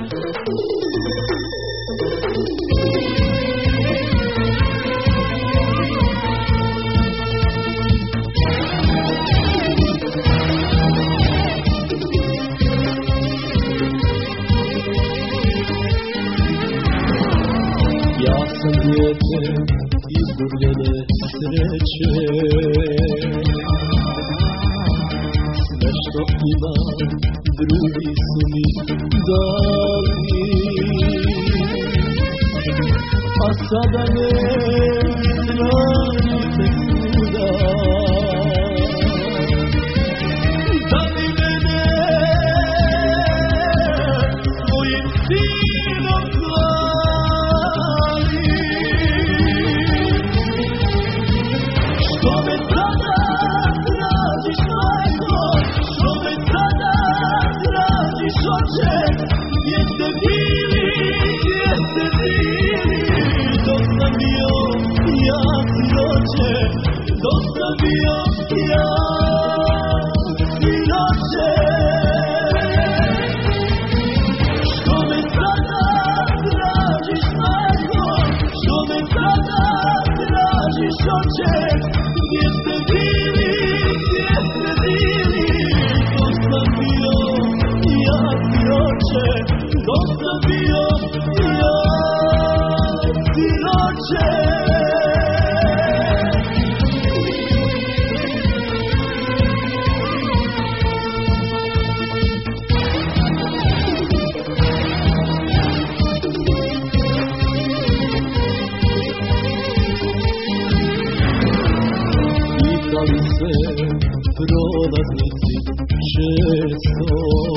Dijete izgubljene sreće, sve što imam drugi su mi dali, a sada me tražite svuda. Da li mene svojim sinom zvali, što me sada tražiš, majko, što me sada tražiš, oče, gdje ste bili, gdje ste bili, dok sam bio ja siroče, dok sam bio ja siroče. Što me sada tražiš, majko, što me sada tražiš, oče, gdje ste bili, gdje ste bili, dok sam bio ja siroče, dok sam bio ja siroče. Pitali se prolaznici često,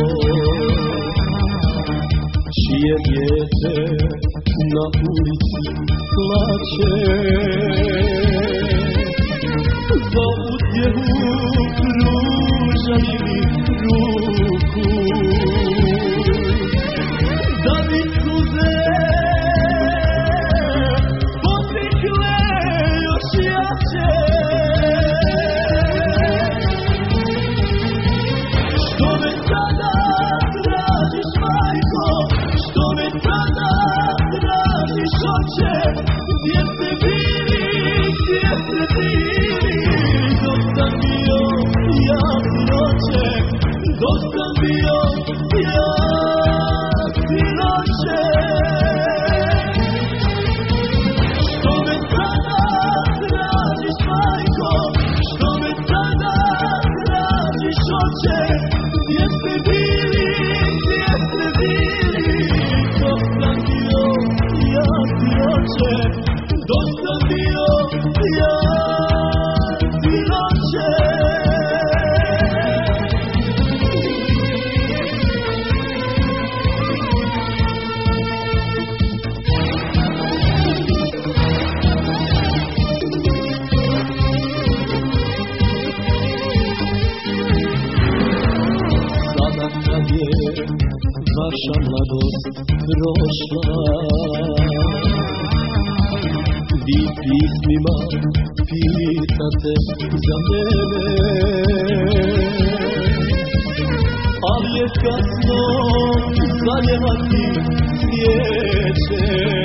čije dijete na ulici plače, za utjehu pružali mi ruku, da bi suze potikle još jače. Što me sada tražiš, majko, što me sada tražiš, oče, gdje ste bili, gdje ste bili, dok sam bio ja siroče, dok sam bio ja siroče. Što me sada tražiš, majko, što me sada tražiš, oče, gdje ste bili, gdje ste bili, dok sam bio ja siroče, dok sam bio ja siroče. Sada kad je vaša mladost prošla, vi pismima pitate za mene, ali je kasno zaljevati svijeće.